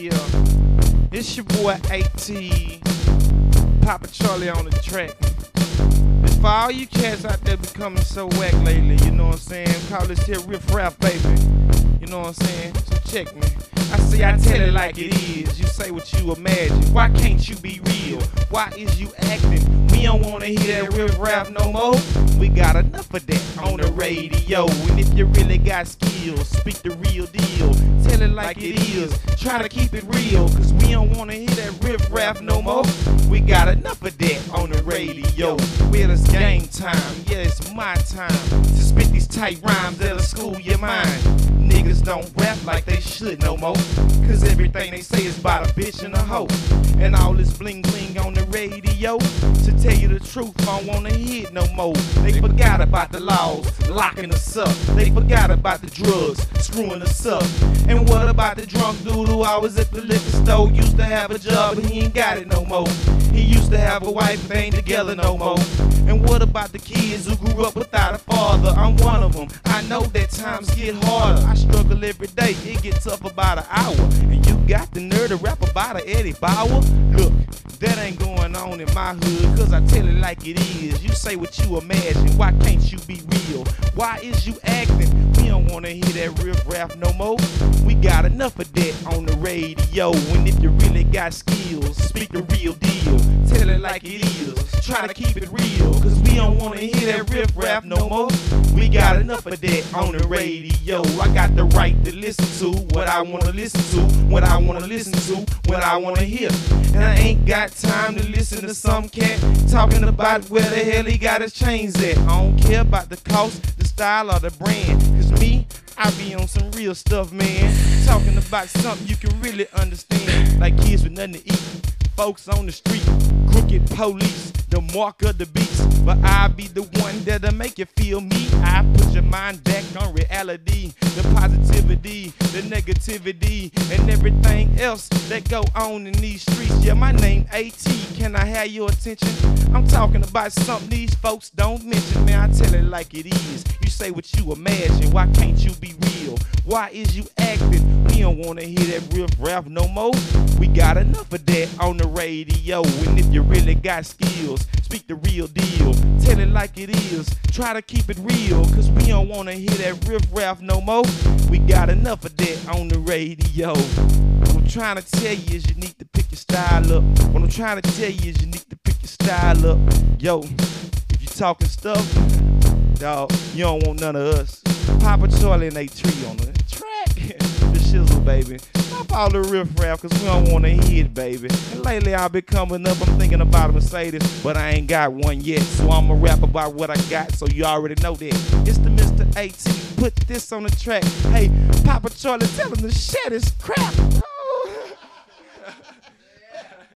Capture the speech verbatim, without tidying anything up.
Yeah, it's your boy AT, Papa Charlie on the track. It's for all you cats out there becoming so whack lately, you know what I'm saying? Call this here riff raff, baby. You know what I'm saying? So check me. I say I tell it like it is. You say what you imagine. Why can't you be real? Why is you acting? We don't wanna hear that riff raff no more. We got enough of that on the radio. And if you really got skills, speak the real deal. Tell it like it is. Try to keep it real, cause we don't wanna hear that riff raff no more. We got enough of that on the radio. Well, it's game time. Yeah, it's my time to spit these tight rhymes that'll school your mind. Niggas don't rap like they should no more, cause everything they say is about a bitch and a hoe. And all this bling bling on the radio, to tell you the truth, I don't wanna hear it no more. They forgot about the laws, locking us up. They forgot about the drugs, screwing us up. And what about the drunk dude who always at the liquor store? Used to have a job but he ain't got it no more. He used to have a wife, they ain't together no more. And what about the kids who grew up without a father? I'm one of them. I know that times get harder. I struggle every day, it gets tough about an hour. And you got the nerve to rap about a Eddie Bauer? Look, that ain't going on in my hood, cause I tell it like it is. You say what you imagine, why can't you be real? Why is you acting? We don't wanna hear that riff raff no more. We got enough of that on the radio. And if you really got skills, speak the real deal. Tell it like it is. Try to keep it real, cause we don't wanna hear that riff raff no more. We got enough of that on the radio. I got the right to listen to what I wanna listen to, what I wanna listen to, what I wanna hear. And I ain't got time to listen to some cat talking about where the hell he got his chains at. I don't care about the cost, the style, or the brand, cause me, I be on some real stuff, man. Talking about something you can really understand, like kids with nothing to eat, folks on the street, crooked police, the mark of the beast. But I be the one that'll make you feel me. I put your mind back on reality, the positivity, the negativity, and everything else that go on in these streets. Yeah, my name AT, can I have your attention? I'm talking about something these folks don't mention. Man, I tell it like it is. You say what you imagine, why can't you be real? Why is you acting? We don't wanna hear that riff raff no more. We got enough of that on the radio. And if you really got skills, speak the real deal. Tell it like it is. Try to keep it real, cause we don't wanna hear that riff raff no more. We got enough of that on the radio. What I'm trying to tell you is you need to pick your style up. What I'm trying to tell you is you need to pick your style up. Yo, if you talking stuff, dawg, you don't want none of us. Papa Charlie and A Tree on the track. The shizzle, baby. Stop all the riff raff, cause we don't wanna hear it, baby. And lately I've been coming up, I'm thinking about a Mercedes, but I ain't got one yet. So I'ma rap about what I got, so you already know that. It's the Mister AT, put this on the track. Hey, Papa Charlie, tell him to share this crap.